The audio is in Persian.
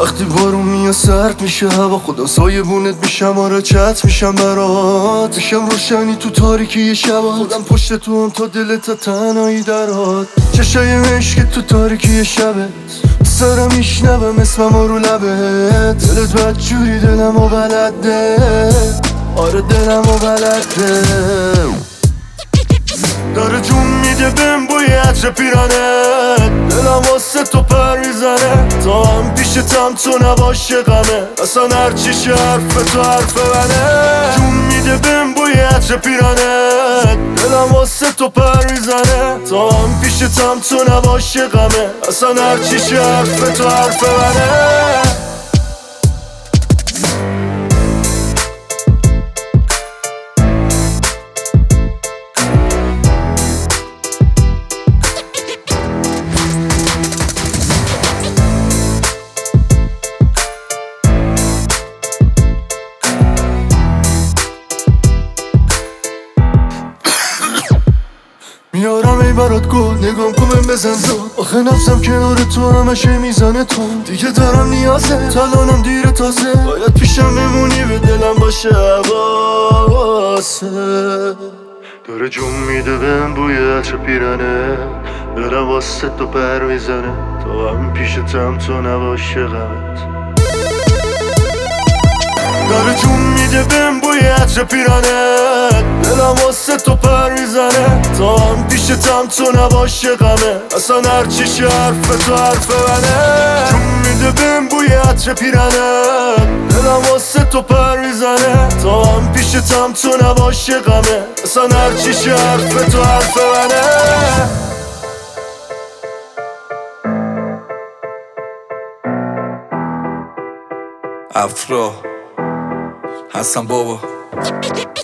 وقتی بارون میاد سرد میشه هوا، خدا سایبونت میشم، آره چت میشم برات، میشم روشنی تو تاریکی شبات، خودم پشت تو هم تا دلت تنهایی درات، چشای عشق تو تاریکی شبت سرم میشنوم اسمم رو لبت، دلت بدجوری دلمو بلده، آره دلمو بلده، داره جون میده بهم بوی عطر پیرانت، دلم واسه تو پر میزنه، تا هم پیشتم تو نباشه غمه، اصلا هرچی شه حرف تو حرف منه، جون میده بهم بوی عطر پیرانت، دلم واسه تو پر میزنه، تا هم پیشتم تو نباشه غمه، اصلا هرچی شه حرف تو حرف منه. میارم ای برات گل، نگام کن بهم بزن زود، آخه نفسم کنار تو همشه میزنه تو، دیگه دارم نیازه، تلانم دیره تازه، باید پیشم بمونی به دلم باشه حواسه، داره جون میده بهم بوی عطر پیرانه، دلم واسه تو پر میزنه، تا هم پیشتم تو نباشه غمت، داره جون میده بهم بوی عطر پیرانت، دلم واسه تو پر میزنه، تا هم پیشتم تو نباشه غمه، اصلا هرچی شه حرف تو حرف منه، جون میده بهم بوی عطر پیرانت، دلم واسه تو پر میزنه، تا هم پیشتم تو نباشه غمه، اصلا هرچی شه حرف تو حرف منه. افرا هستم بابا.